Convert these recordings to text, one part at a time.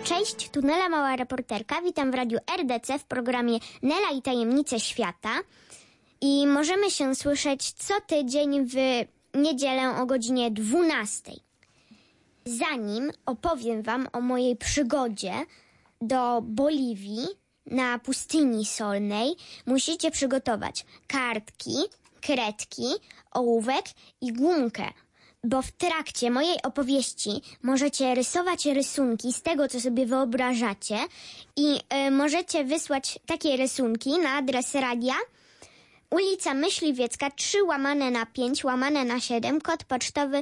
Cześć, tu Nela, mała reporterka. Witam w radiu RDC w programie Nela i tajemnice świata. I możemy się słyszeć co tydzień w niedzielę o godzinie 12. Zanim opowiem wam o mojej przygodzie do Boliwii na pustyni solnej, musicie przygotować kartki, kredki, ołówek i gumkę. Bo w trakcie mojej opowieści możecie rysować rysunki z tego, co sobie wyobrażacie i możecie wysłać takie rysunki na adres radia ulica Myśliwiecka 3/5/7, kod pocztowy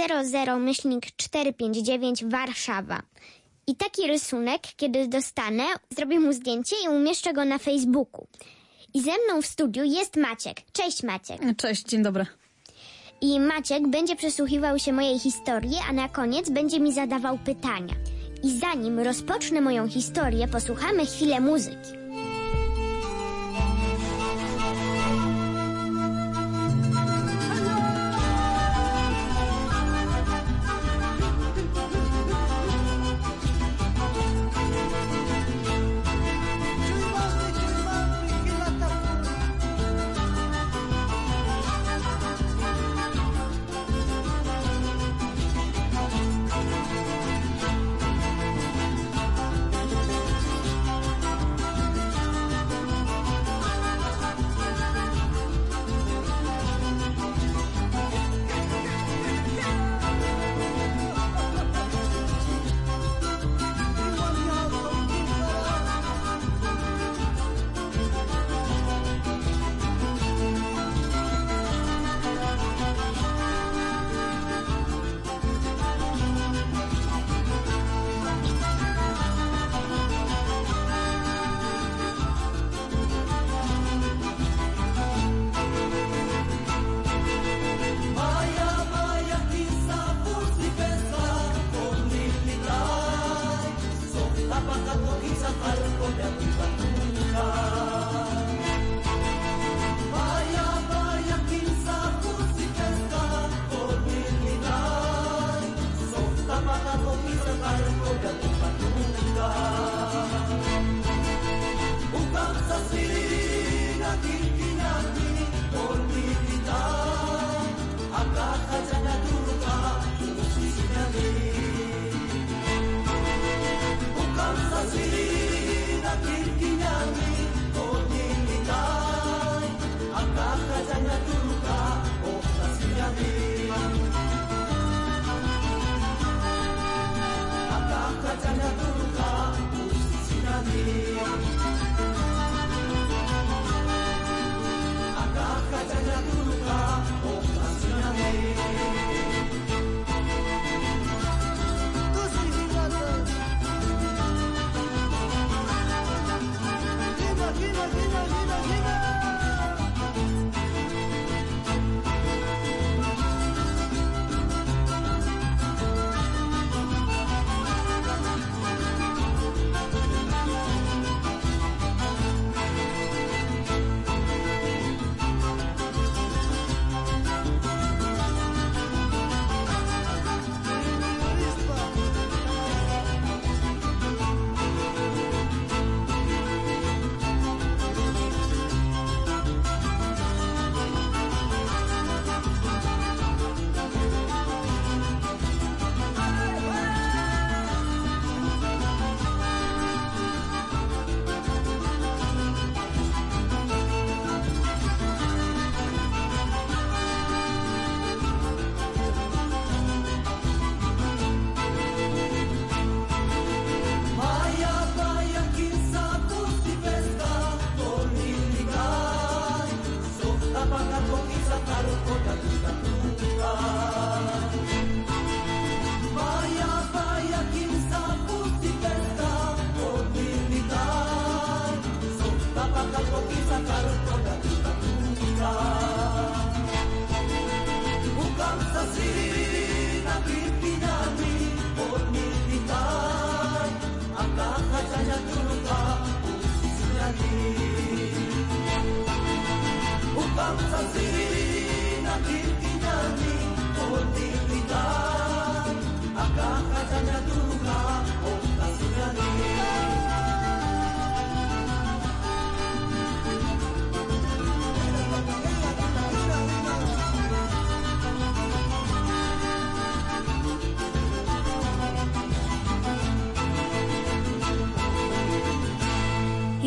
00-459 Warszawa. I taki rysunek, kiedy dostanę, zrobię mu zdjęcie i umieszczę go na Facebooku. I ze mną w studiu jest Maciek. Cześć, Maciek. Cześć, dzień dobry. I Maciek będzie przesłuchiwał się mojej historii, a na koniec będzie mi zadawał pytania. I zanim rozpocznę moją historię, posłuchamy chwilę muzyki.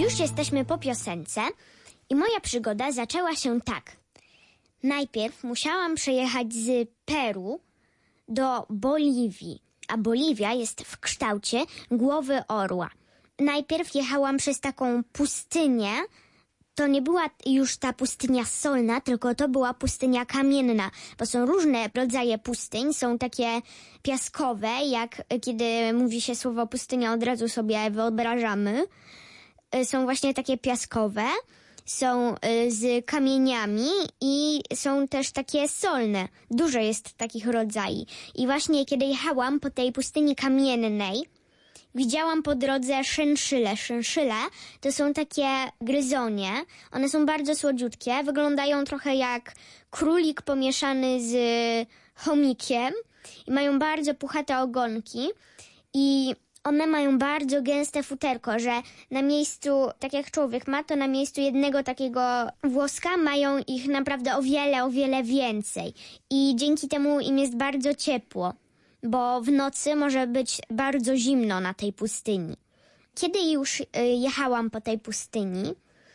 Już jesteśmy po piosence i moja przygoda zaczęła się tak. Najpierw musiałam przejechać z Peru do Boliwii, a Boliwia jest w kształcie głowy orła. Najpierw jechałam przez taką pustynię. To nie była już ta pustynia solna, tylko to była pustynia kamienna, bo są różne rodzaje pustyń, są takie piaskowe, jak kiedy mówi się słowo pustynia, od razu sobie wyobrażamy. Są właśnie takie piaskowe, są z kamieniami i są też takie solne. Dużo jest takich rodzajów. I właśnie kiedy jechałam po tej pustyni kamiennej, widziałam po drodze szynszyle. Szynszyle to są takie gryzonie. One są bardzo słodziutkie. Wyglądają trochę jak królik pomieszany z chomikiem. I mają bardzo puchate ogonki. I one mają bardzo gęste futerko, że na miejscu, tak jak człowiek ma, to na miejscu jednego takiego włoska mają ich naprawdę o wiele więcej. I dzięki temu im jest bardzo ciepło, bo w nocy może być bardzo zimno na tej pustyni. Kiedy już jechałam po tej pustyni,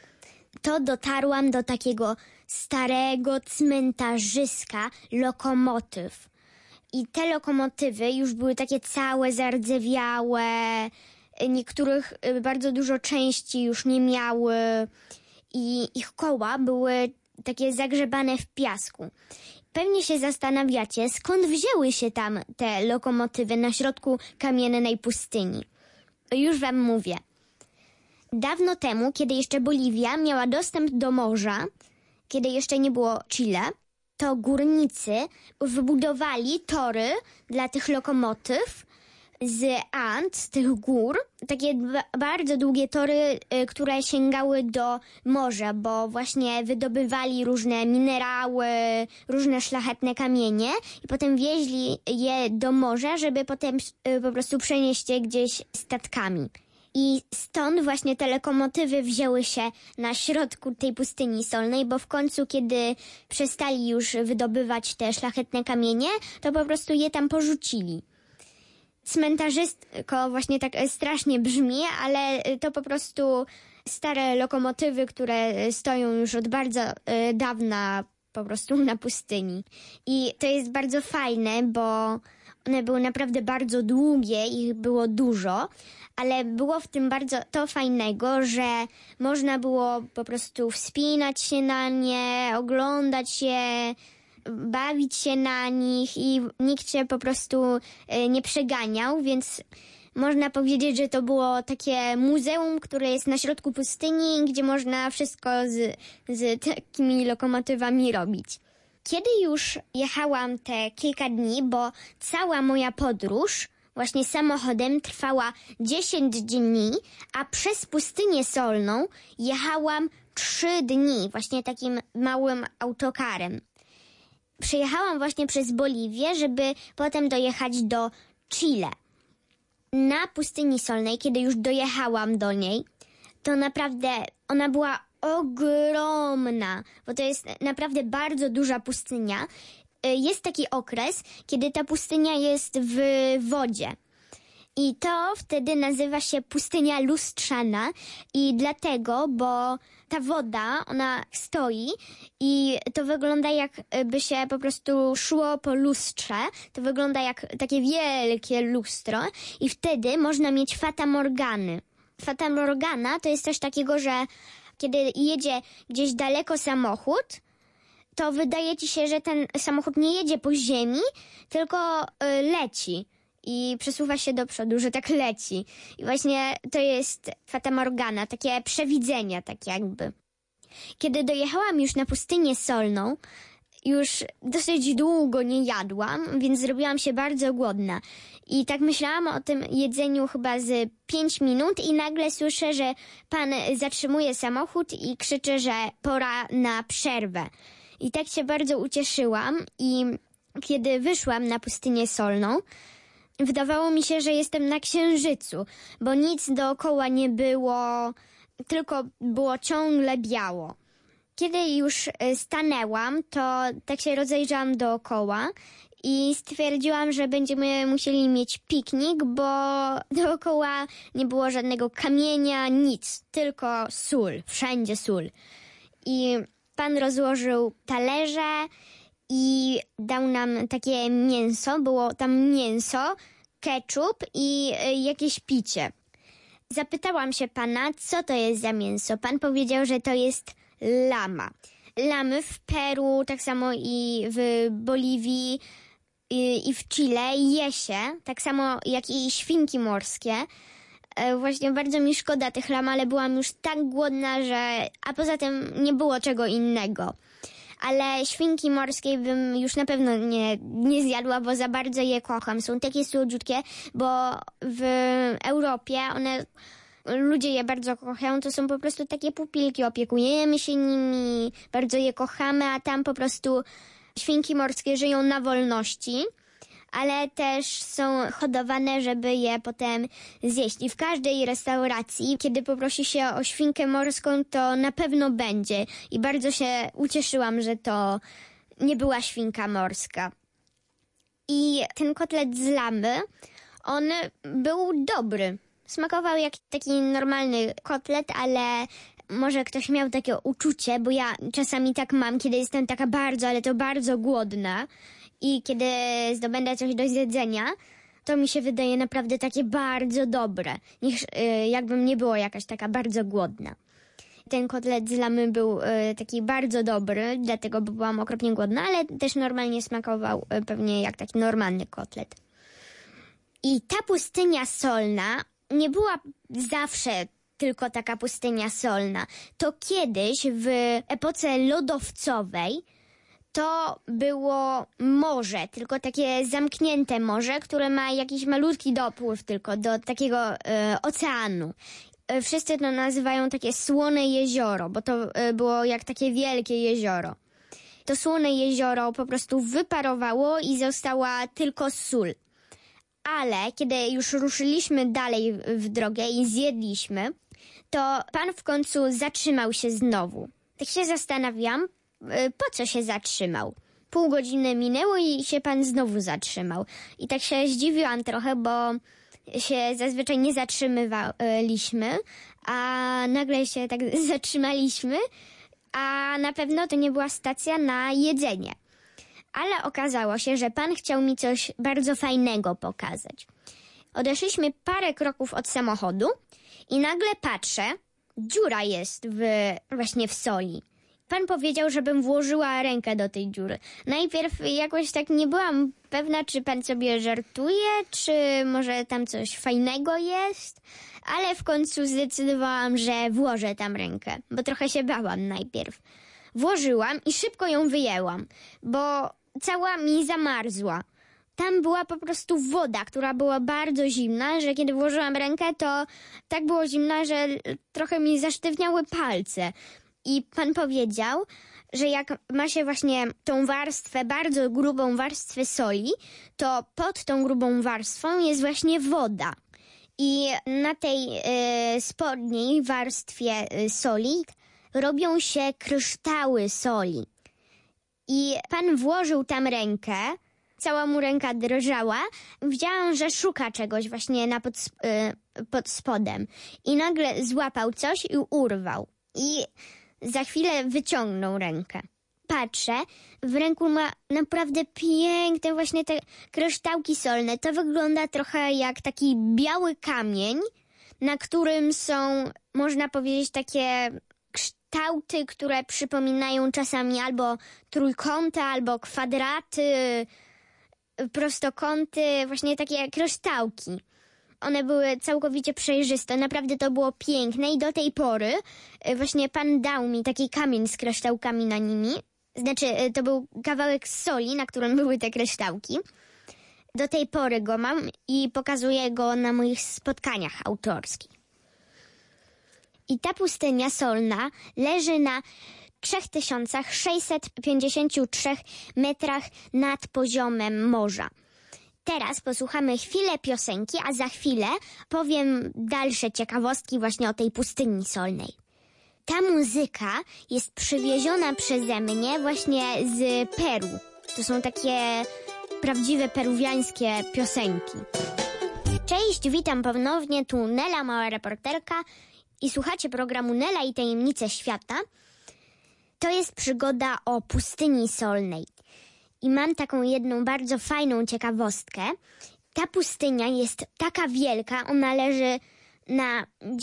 to dotarłam do takiego starego cmentarzyska lokomotyw. I te lokomotywy już były takie całe zardzewiałe, niektórych bardzo dużo części już nie miały i ich koła były takie zagrzebane w piasku. Pewnie się zastanawiacie, skąd wzięły się tam te lokomotywy na środku kamiennej pustyni. Już wam mówię. Dawno temu, kiedy jeszcze Boliwia miała dostęp do morza, kiedy jeszcze nie było Chile, to górnicy wybudowali tory dla tych lokomotyw z And, z tych gór. Takie bardzo długie tory, które sięgały do morza, bo właśnie wydobywali różne minerały, różne szlachetne kamienie i potem wieźli je do morza, żeby potem po prostu przenieść je gdzieś statkami. I stąd właśnie te lokomotywy wzięły się na środku tej pustyni solnej, bo w końcu, kiedy przestali już wydobywać te szlachetne kamienie, to po prostu je tam porzucili. Cmentarzysko właśnie tak strasznie brzmi, ale to po prostu stare lokomotywy, które stoją już od bardzo dawna po prostu na pustyni. I to jest bardzo fajne, bo one były naprawdę bardzo długie, ich było dużo, ale było w tym bardzo to fajnego, że można było po prostu wspinać się na nie, oglądać je, bawić się na nich i nikt się po prostu nie przeganiał, więc można powiedzieć, że to było takie muzeum, które jest na środku pustyni, gdzie można wszystko z takimi lokomotywami robić. Kiedy już jechałam te kilka dni, bo cała moja podróż właśnie samochodem trwała 10 dni, a przez pustynię solną jechałam 3 dni, właśnie takim małym autokarem. Przejechałam właśnie przez Boliwię, żeby potem dojechać do Chile. Na pustyni solnej, kiedy już dojechałam do niej, to naprawdę ona była ogromna, bo to jest naprawdę bardzo duża pustynia. Jest taki okres, kiedy ta pustynia jest w wodzie. I to wtedy nazywa się pustynia lustrzana i dlatego, bo ta woda, ona stoi i to wygląda jakby się po prostu szło po lustrze. To wygląda jak takie wielkie lustro i wtedy można mieć fata morgany. Fata morgana to jest coś takiego, że kiedy jedzie gdzieś daleko samochód, to wydaje ci się, że ten samochód nie jedzie po ziemi, tylko leci i przesuwa się do przodu, że tak leci. I właśnie to jest fata morgana, takie przewidzenia, tak jakby. Kiedy dojechałam już na pustynię solną, już dosyć długo nie jadłam, więc zrobiłam się bardzo głodna. I tak myślałam o tym jedzeniu chyba z 5 minut i nagle słyszę, że pan zatrzymuje samochód i krzyczy, że pora na przerwę. I tak się bardzo ucieszyłam i kiedy wyszłam na pustynię solną, wydawało mi się, że jestem na księżycu, bo nic dookoła nie było, tylko było ciągle biało. Kiedy już stanęłam, to tak się rozejrzałam dookoła i stwierdziłam, że będziemy musieli mieć piknik, bo dookoła nie było żadnego kamienia, nic, tylko sól, wszędzie sól. I pan rozłożył talerze i dał nam takie mięso, było tam mięso, ketchup i jakieś picie. Zapytałam się pana, co to jest za mięso. Pan powiedział, że to jest lama. Lamy w Peru, tak samo i w Boliwii i w Chile je się, tak samo jak i świnki morskie. Właśnie bardzo mi szkoda tych lam, ale byłam już tak głodna, że... A poza tym nie było czego innego. Ale świnki morskie bym już na pewno nie zjadła, bo za bardzo je kocham. Są takie słodziutkie, bo w Europie ludzie je bardzo kochają. To są po prostu takie pupilki, opiekujemy się nimi, bardzo je kochamy, a tam po prostu świnki morskie żyją na wolności, ale też są hodowane, żeby je potem zjeść. I w każdej restauracji, kiedy poprosi się o świnkę morską, to na pewno będzie. I bardzo się ucieszyłam, że to nie była świnka morska. I ten kotlet z lamy, on był dobry. Smakował jak taki normalny kotlet, ale może ktoś miał takie uczucie, bo ja czasami tak mam, kiedy jestem taka bardzo, ale to bardzo głodna i kiedy zdobędę coś do zjedzenia, to mi się wydaje naprawdę takie bardzo dobre, niż jakbym nie była jakaś taka bardzo głodna. Ten kotlet z lamy był taki bardzo dobry, dlatego byłam okropnie głodna, ale też normalnie smakował pewnie jak taki normalny kotlet. I ta pustynia solna nie była zawsze tylko taka pustynia solna. To kiedyś w epoce lodowcowej to było morze, tylko takie zamknięte morze, które ma jakiś malutki dopływ tylko do takiego oceanu. Wszyscy to nazywają takie słone jezioro, bo to było jak takie wielkie jezioro. To słone jezioro po prostu wyparowało i została tylko sól. Ale kiedy już ruszyliśmy dalej w drogę i zjedliśmy, to pan w końcu zatrzymał się znowu. Tak się zastanawiam, po co się zatrzymał. Pół godziny minęło i się pan znowu zatrzymał. I tak się zdziwiłam trochę, bo się zazwyczaj nie zatrzymywaliśmy, a nagle się tak zatrzymaliśmy, a na pewno to nie była stacja na jedzenie. Ale okazało się, że pan chciał mi coś bardzo fajnego pokazać. Odeszliśmy parę kroków od samochodu i nagle patrzę, dziura jest właśnie w soli. Pan powiedział, żebym włożyła rękę do tej dziury. Najpierw jakoś tak nie byłam pewna, czy pan sobie żartuje, czy może tam coś fajnego jest, ale w końcu zdecydowałam, że włożę tam rękę, bo trochę się bałam najpierw. Włożyłam i szybko ją wyjęłam, bo cała mi zamarzła. Tam była po prostu woda, która była bardzo zimna, że kiedy włożyłam rękę, to tak było zimna, że trochę mi zasztywniały palce. I pan powiedział, że jak ma się właśnie tą warstwę, bardzo grubą warstwę soli, to pod tą grubą warstwą jest właśnie woda. I na tej spodniej warstwie soli robią się kryształy soli. I pan włożył tam rękę, cała mu ręka drżała. Widziałam, że szuka czegoś właśnie pod spodem. I nagle złapał coś i urwał. I za chwilę wyciągnął rękę. Patrzę, w ręku ma naprawdę piękne właśnie te kryształki solne. To wygląda trochę jak taki biały kamień, na którym są, można powiedzieć, takie kształty, które przypominają czasami albo trójkąty, albo kwadraty, prostokąty, właśnie takie kryształki. One były całkowicie przejrzyste, naprawdę to było piękne i do tej pory właśnie pan dał mi taki kamień z kryształkami na nimi. Znaczy, to był kawałek soli, na którym były te kryształki. Do tej pory go mam i pokazuję go na moich spotkaniach autorskich. I ta pustynia solna leży na 3653 metrach nad poziomem morza. Teraz posłuchamy chwilę piosenki, a za chwilę powiem dalsze ciekawostki właśnie o tej pustyni solnej. Ta muzyka jest przywieziona przeze mnie właśnie z Peru. To są takie prawdziwe peruwiańskie piosenki. Cześć, witam ponownie, tu Nela, mała reporterka i słuchacie programu Nela i tajemnice świata. To jest przygoda o pustyni solnej. I mam taką jedną bardzo fajną ciekawostkę. Ta pustynia jest taka wielka, ona leży na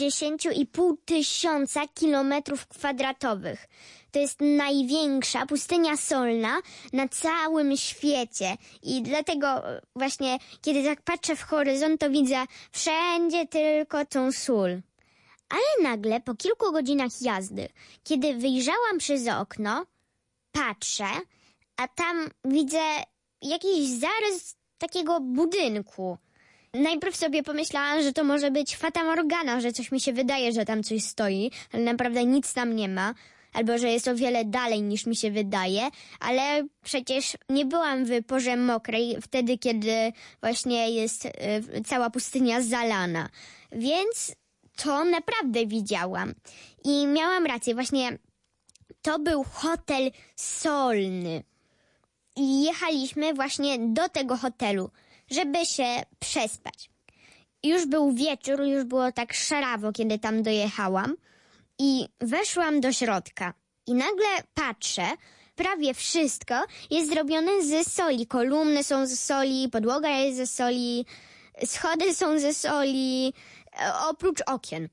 10,5 tysiąca kilometrów kwadratowych. To jest największa pustynia solna na całym świecie. I dlatego właśnie, kiedy tak patrzę w horyzont, to widzę wszędzie tylko tą sól. Ale nagle, po kilku godzinach jazdy, kiedy wyjrzałam przez okno, patrzę, a tam widzę jakiś zarys takiego budynku. Najpierw sobie pomyślałam, że to może być Fata Morgana, że coś mi się wydaje, że tam coś stoi, ale naprawdę nic tam nie ma, albo że jest o wiele dalej niż mi się wydaje, ale przecież nie byłam w porze mokrej, wtedy kiedy właśnie jest cała pustynia zalana, więc to naprawdę widziałam. I miałam rację, właśnie to był hotel solny. I jechaliśmy właśnie do tego hotelu, żeby się przespać. Już był wieczór, już było tak szarawo, kiedy tam dojechałam i weszłam do środka. I nagle patrzę, prawie wszystko jest zrobione ze soli. Kolumny są ze soli, podłoga jest ze soli, schody są ze soli, oprócz okien.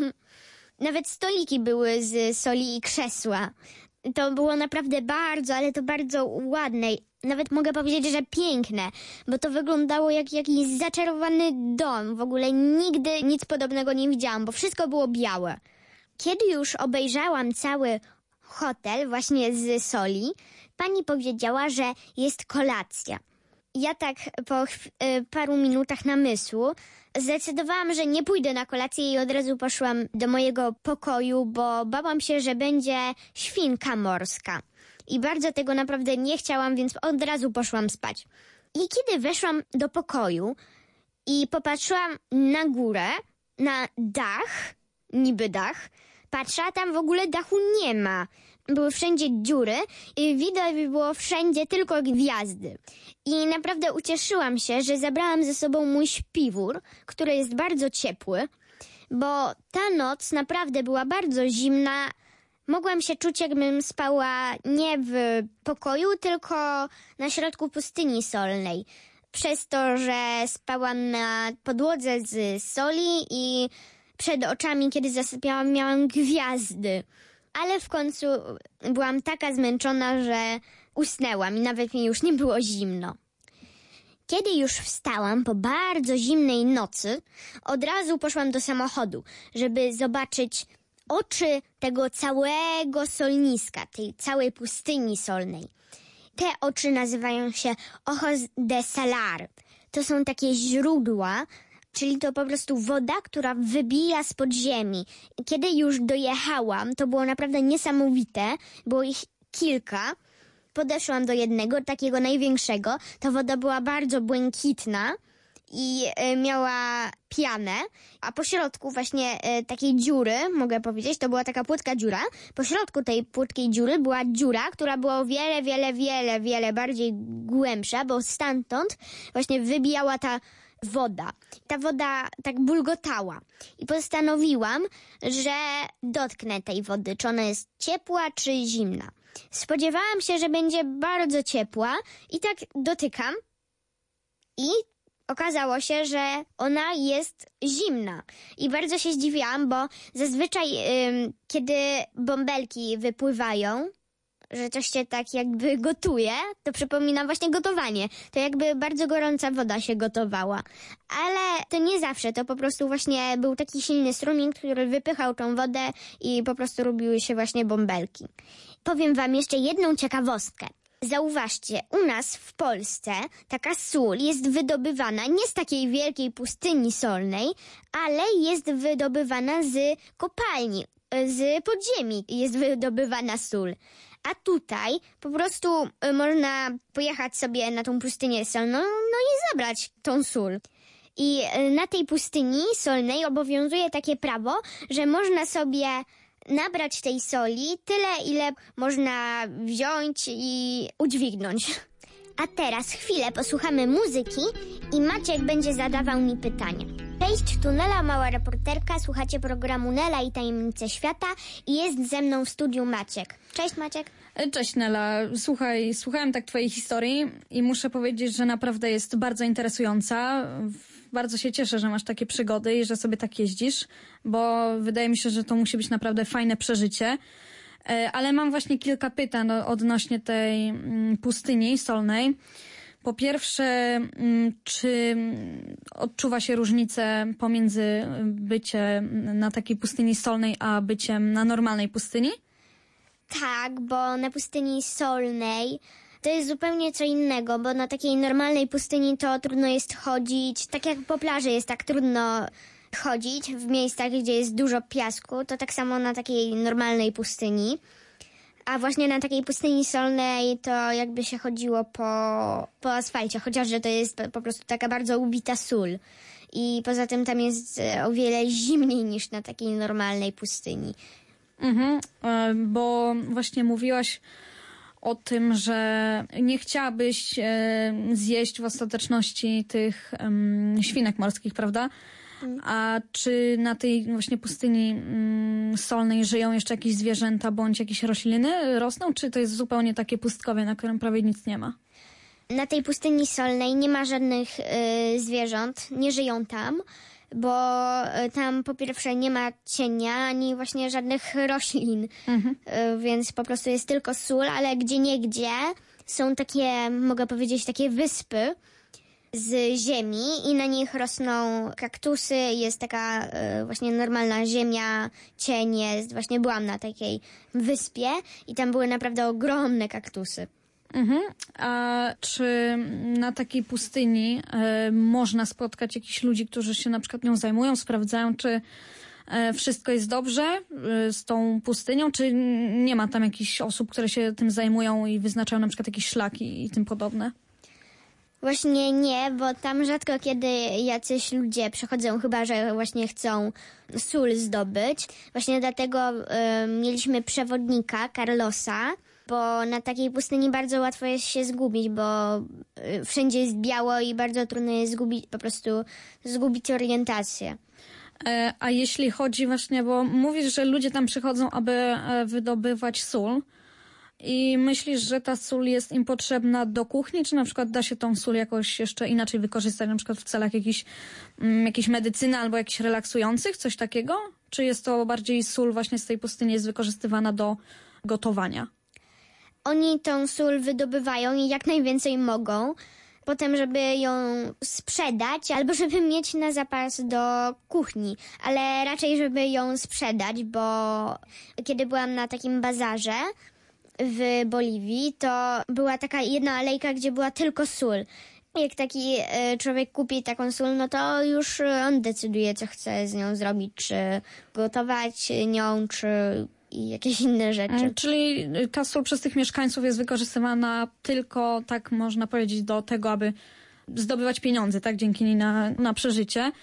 Nawet stoliki były z soli i krzesła. To było naprawdę bardzo, ale to bardzo ładne. Nawet mogę powiedzieć, że piękne, bo to wyglądało jak jakiś zaczarowany dom. W ogóle nigdy nic podobnego nie widziałam, bo wszystko było białe. Kiedy już obejrzałam cały hotel właśnie z soli, pani powiedziała, że jest kolacja. Ja tak po paru minutach namysłu zdecydowałam, że nie pójdę na kolację i od razu poszłam do mojego pokoju, bo bałam się, że będzie świnka morska. I bardzo tego naprawdę nie chciałam, więc od razu poszłam spać. I kiedy weszłam do pokoju i popatrzyłam na górę, na dach, niby dach, patrzę, a tam w ogóle dachu nie ma. Były wszędzie dziury i widać było wszędzie tylko gwiazdy. I naprawdę ucieszyłam się, że zabrałam ze sobą mój śpiwór, który jest bardzo ciepły, bo ta noc naprawdę była bardzo zimna. Mogłam się czuć, jakbym spała nie w pokoju, tylko na środku pustyni solnej. Przez to, że spałam na podłodze z soli i przed oczami, kiedy zasypiałam, miałam gwiazdy. Ale w końcu byłam taka zmęczona, że usnęłam i nawet mi już nie było zimno. Kiedy już wstałam po bardzo zimnej nocy, od razu poszłam do samochodu, żeby zobaczyć oczy tego całego solniska, tej całej pustyni solnej. Te oczy nazywają się Ojos de Salar. To są takie źródła, czyli to po prostu woda, która wybija spod ziemi. Kiedy już dojechałam, to było naprawdę niesamowite. Było ich kilka. Podeszłam do jednego, takiego największego. Ta woda była bardzo błękitna i miała pianę, a po środku właśnie takiej dziury, mogę powiedzieć, to była taka płytka dziura. Po środku tej płytkiej dziury była dziura, która była o wiele bardziej głębsza, bo stamtąd właśnie wybijała ta woda. Ta woda tak bulgotała. I postanowiłam, że dotknę tej wody, czy ona jest ciepła, czy zimna. Spodziewałam się, że będzie bardzo ciepła i tak dotykam i okazało się, że ona jest zimna. I bardzo się zdziwiłam, bo zazwyczaj kiedy bąbelki wypływają, że coś się tak jakby gotuje, to przypomina właśnie gotowanie. To jakby bardzo gorąca woda się gotowała. Ale to nie zawsze, to po prostu właśnie był taki silny strumień, który wypychał tą wodę i po prostu robiły się właśnie bąbelki. Powiem wam jeszcze jedną ciekawostkę. Zauważcie, u nas w Polsce taka sól jest wydobywana nie z takiej wielkiej pustyni solnej, ale jest wydobywana z kopalni, z podziemi jest wydobywana sól. A tutaj po prostu można pojechać sobie na tą pustynię solną, no i zabrać tą sól. I na tej pustyni solnej obowiązuje takie prawo, że można sobie nabrać tej soli tyle, ile można wziąć i udźwignąć. A teraz chwilę posłuchamy muzyki i Maciek będzie zadawał mi pytania. Cześć, tu Nela, mała reporterka, słuchacie programu Nela i tajemnice świata i jest ze mną w studiu Maciek. Cześć Maciek. Cześć Nela, słuchaj, słuchałem tak twojej historii i muszę powiedzieć, że naprawdę jest bardzo interesująca. Bardzo się cieszę, że masz takie przygody i że sobie tak jeździsz, bo wydaje mi się, że to musi być naprawdę fajne przeżycie. Ale mam właśnie kilka pytań odnośnie tej pustyni solnej. Po pierwsze, czy odczuwa się różnicę pomiędzy byciem na takiej pustyni solnej, a byciem na normalnej pustyni? Tak, bo na pustyni solnej to jest zupełnie co innego, bo na takiej normalnej pustyni to trudno jest chodzić, tak jak po plaży jest tak trudno chodzić w miejscach, gdzie jest dużo piasku, to tak samo na takiej normalnej pustyni. A właśnie na takiej pustyni solnej to jakby się chodziło po asfalcie, chociaż że to jest po prostu taka bardzo ubita sól. I poza tym tam jest o wiele zimniej niż na takiej normalnej pustyni. Bo właśnie mówiłaś o tym, że nie chciałabyś zjeść w ostateczności tych świnek morskich, prawda? A czy na tej właśnie pustyni solnej żyją jeszcze jakieś zwierzęta bądź jakieś rośliny rosną, czy to jest zupełnie takie pustkowie, na którym prawie nic nie ma? Na tej pustyni solnej nie ma żadnych zwierząt, nie żyją tam, bo tam po pierwsze nie ma cienia, ani właśnie żadnych roślin, więc po prostu jest tylko sól, ale gdzieniegdzie są takie, mogę powiedzieć, takie wyspy z ziemi i na nich rosną kaktusy, jest taka właśnie normalna ziemia, cień jest. Właśnie byłam na takiej wyspie i tam były naprawdę ogromne kaktusy. A czy na takiej pustyni można spotkać jakichś ludzi, którzy się na przykład nią zajmują, sprawdzają, czy wszystko jest dobrze z tą pustynią, czy nie ma tam jakichś osób, które się tym zajmują i wyznaczają na przykład jakieś szlaki i tym podobne? Właśnie nie, bo tam rzadko kiedy jacyś ludzie przychodzą, chyba że właśnie chcą sól zdobyć. Właśnie dlatego mieliśmy przewodnika, Carlosa, bo na takiej pustyni bardzo łatwo jest się zgubić, bo wszędzie jest biało i bardzo trudno jest zgubić orientację. A jeśli chodzi właśnie, bo mówisz, że ludzie tam przychodzą, aby wydobywać sól, i myślisz, że ta sól jest im potrzebna do kuchni, czy na przykład da się tą sól jakoś jeszcze inaczej wykorzystać, na przykład w celach jakiejś medycyny albo jakichś relaksujących, coś takiego? Czy jest to bardziej sól właśnie z tej pustyni jest wykorzystywana do gotowania? Oni tą sól wydobywają i jak najwięcej mogą, potem żeby ją sprzedać albo żeby mieć na zapas do kuchni, ale raczej żeby ją sprzedać, bo kiedy byłam na takim bazarze w Boliwii, to była taka jedna alejka, gdzie była tylko sól. Jak taki człowiek kupi taką sól, no to już on decyduje, co chce z nią zrobić, czy gotować nią, czy jakieś inne rzeczy. Czyli ta sól przez tych mieszkańców jest wykorzystywana tylko, tak można powiedzieć, do tego, aby zdobywać pieniądze, tak, dzięki niej na przeżycie.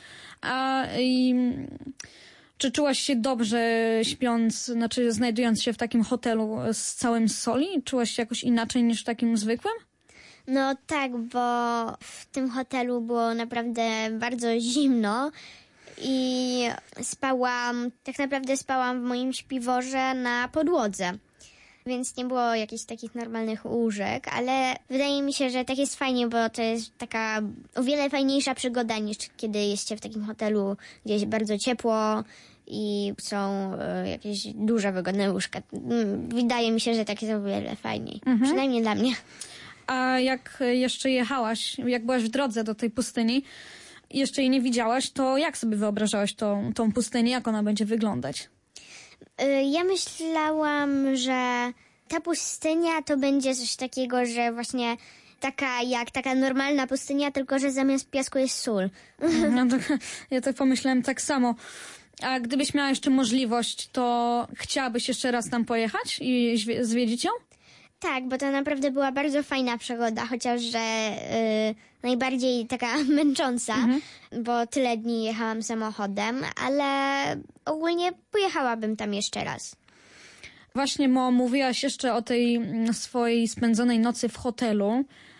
Czy czułaś się dobrze śpiąc, znaczy znajdując się w takim hotelu z całym soli? Czułaś się jakoś inaczej niż w takim zwykłym? No tak, bo w tym hotelu było naprawdę bardzo zimno i tak naprawdę spałam w moim śpiworze na podłodze. Więc nie było jakichś takich normalnych łóżek, ale wydaje mi się, że tak jest fajnie, bo to jest taka o wiele fajniejsza przygoda niż kiedy jest się w takim hotelu, gdzie jest bardzo ciepło i są jakieś duże, wygodne łóżka. Wydaje mi się, że tak jest o wiele fajniej. Przynajmniej dla mnie. A jak jeszcze jechałaś, jak byłaś w drodze do tej pustyni, jeszcze jej nie widziałaś, to jak sobie wyobrażałaś tą pustynię, jak ona będzie wyglądać? Ja myślałam, że ta pustynia to będzie coś takiego, że właśnie taka normalna pustynia, tylko że zamiast piasku jest sól. Ja tak pomyślałem tak samo. A gdybyś miała jeszcze możliwość, to chciałabyś jeszcze raz tam pojechać i zwiedzić ją? Tak, bo to naprawdę była bardzo fajna przygoda, chociaż że najbardziej taka męcząca, bo tyle dni jechałam samochodem, ale ogólnie pojechałabym tam jeszcze raz. Właśnie mówiłaś jeszcze o tej swojej spędzonej nocy w hotelu.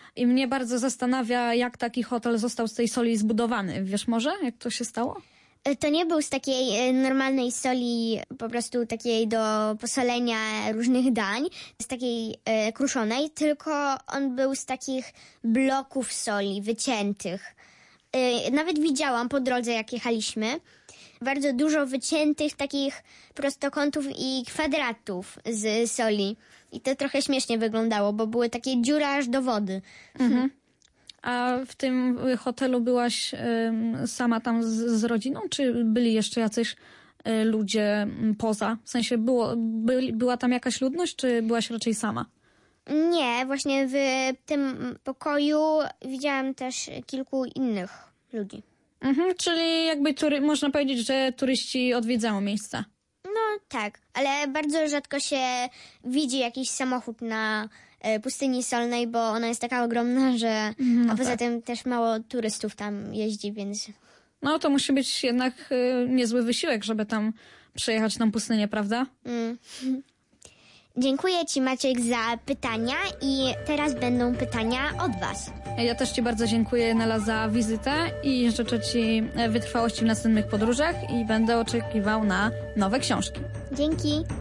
i mnie bardzo zastanawia, jak taki hotel został z tej soli zbudowany. Wiesz może, jak to się stało? To nie był z takiej normalnej soli, po prostu takiej do posolenia różnych dań, z takiej kruszonej, tylko on był z takich bloków soli wyciętych. Nawet widziałam po drodze, jak jechaliśmy, bardzo dużo wyciętych takich prostokątów i kwadratów z soli. I to trochę śmiesznie wyglądało, bo były takie dziury aż do wody. Mhm. A w tym hotelu byłaś sama tam z rodziną, czy byli jeszcze jacyś ludzie poza? W sensie była tam jakaś ludność, czy byłaś raczej sama? Nie, właśnie w tym pokoju widziałam też kilku innych ludzi. Mhm, czyli jakby można powiedzieć, że turyści odwiedzają miejsca. No tak, ale bardzo rzadko się widzi jakiś samochód na pustyni solnej, bo ona jest taka ogromna, że a poza tym też mało turystów tam jeździ, więc... No to musi być jednak niezły wysiłek, żeby tam przejechać tą pustynię, prawda? Dziękuję Ci, Maciek, za pytania i teraz będą pytania od Was. Ja też Ci bardzo dziękuję, Nela, za wizytę i życzę Ci wytrwałości w następnych podróżach i będę oczekiwał na nowe książki. Dzięki.